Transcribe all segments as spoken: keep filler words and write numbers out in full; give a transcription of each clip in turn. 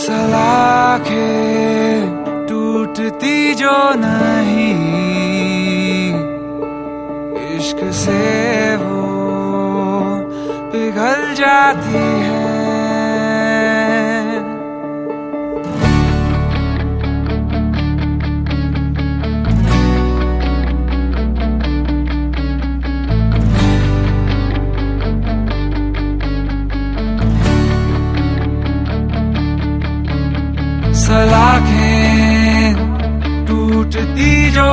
सलाखें टूटती जो नहीं, इश्क से वो पिघल जाती है। सलाखें टूटती जो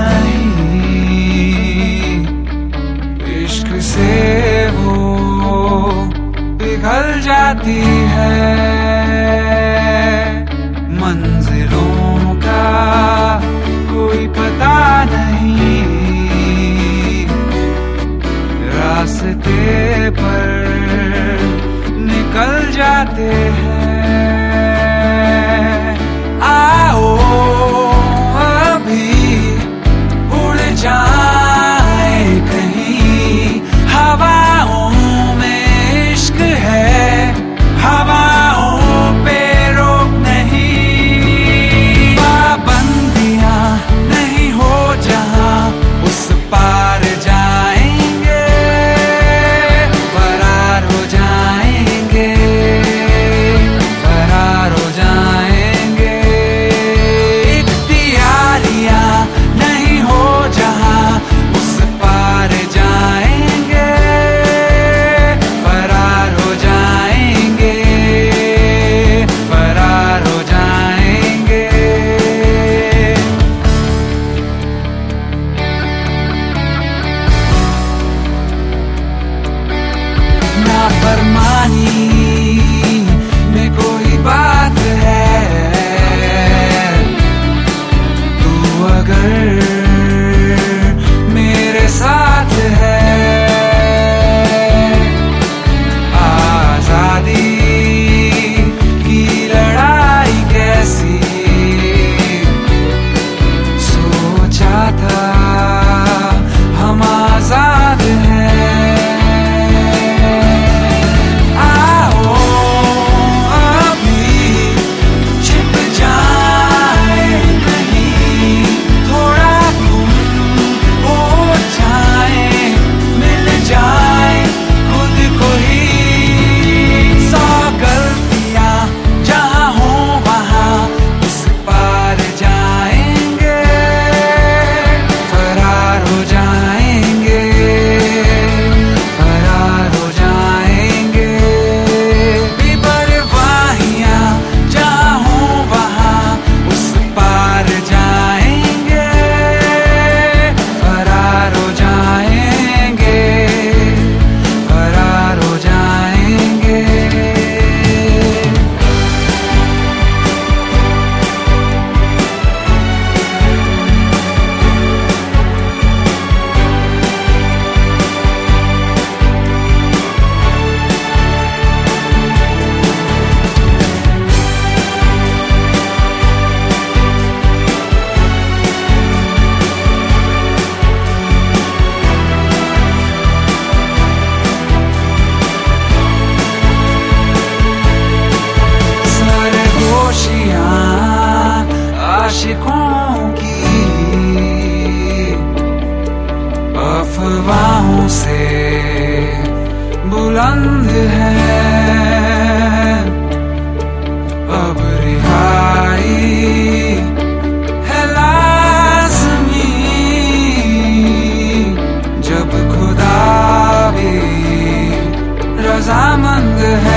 नहीं, इश्क से वो पिघल जाती है। मंजिलों का कोई पता नहीं, रास्ते पर निकल जाते हैं। आओ अभी उड़ जाए कहीं, हवाओं में इश्क है, हवाओं पे रोक नहीं। पाबंदियां नहीं हो जहां, उस पार जाएंगे, फरार हो जाएंगे, फरार हो जाएंगे। फरमानी में कोई बात है, तू अगर मेरे साथ है, आजादी की लड़ाई कैसी सोचा था, हम आजाद हैं। आशिकों की अफवाहों से बुलंद है, अब रिहाई है लाज़मी, जब खुदा भी रज़ामंद है।